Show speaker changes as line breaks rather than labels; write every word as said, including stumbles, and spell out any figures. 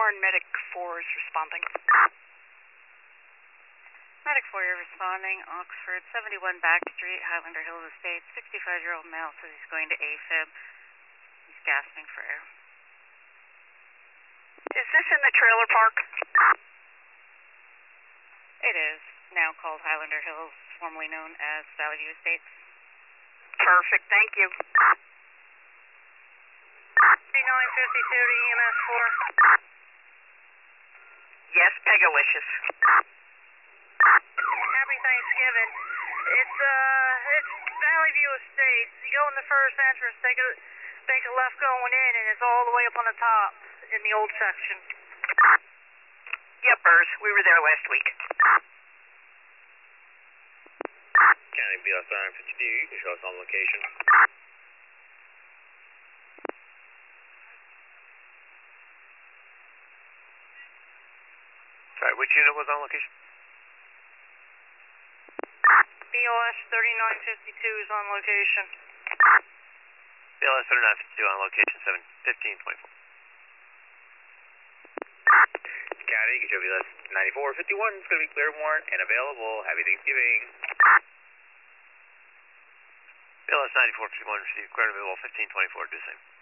Warren, Medic four is responding.
Medic four, you're responding. Oxford, seventy-one Back Street, Highlander Hills Estates. sixty-five-year-old male says he's going to AFib. He's gasping for air.
Is this in the trailer park?
It is, now called Highlander Hills, formerly known as Valley View Estates.
Perfect, thank you.
nine fifty-two to E M S four.
Yes, Pegalicious.
Happy Thanksgiving. It's, uh, it's Valley View Estates. You go in the first entrance, take a, take a left going in, and it's all the way up on the top in the old section.
Yep, Burrs, we were there last week.
County B S nine fifty-two, you can show us on location. Sorry, which unit was on location?
B O S thirty-nine fifty-two is on location.
B L S thirty-nine fifty-two on location, seven fifteen twenty-four. County, you can show B L S ninety-four fifty-one, it's going to be clear, warrant, and available. Happy Thanksgiving. B L S ninety-four fifty-one, receive clear and available, fifteen twenty-four, do the same.